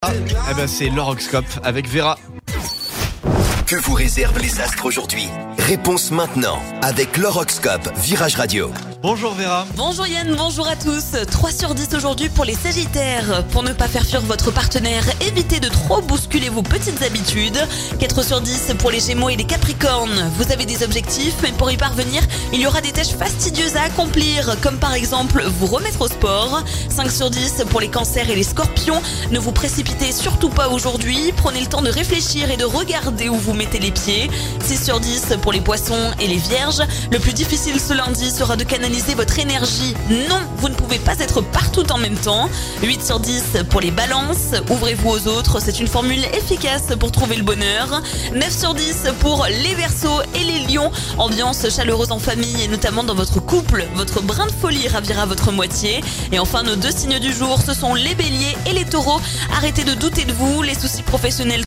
Eh ben c'est l'horoscope avec Vera. Que vous réservent les astres aujourd'hui? Réponse maintenant avec l'horoscope Virage Radio. Bonjour Vera. Bonjour Yann, bonjour à tous. 3 sur 10 aujourd'hui pour les Sagittaires. Pour ne pas faire fuir votre partenaire, évitez de trop bousculer vos petites habitudes. 4 sur 10 pour les Gémeaux et les Capricornes. Vous avez des objectifs, mais pour y parvenir, il y aura des tâches fastidieuses à accomplir, comme par exemple vous remettre au sport. 5 sur 10 pour les Cancers et les Scorpions. Ne vous précipitez surtout pas aujourd'hui. Prenez le temps de réfléchir et de regarder où vous mettez les pieds. 6 sur 10 pour les Poissons et les Vierges. Le plus difficile ce lundi sera de canaliser votre énergie. Non, vous ne pouvez pas être partout en même temps. 8 sur 10 pour les Balances. Ouvrez-vous aux autres, c'est une formule efficace pour trouver le bonheur. 9 sur 10 pour les Verseaux et les Lions. Ambiance chaleureuse en famille et notamment dans votre couple. Votre brin de folie ravira votre moitié. Et enfin, nos 2 signes du jour, ce sont les Béliers et les Taureaux. Arrêtez de douter de vous, les soucis professionnels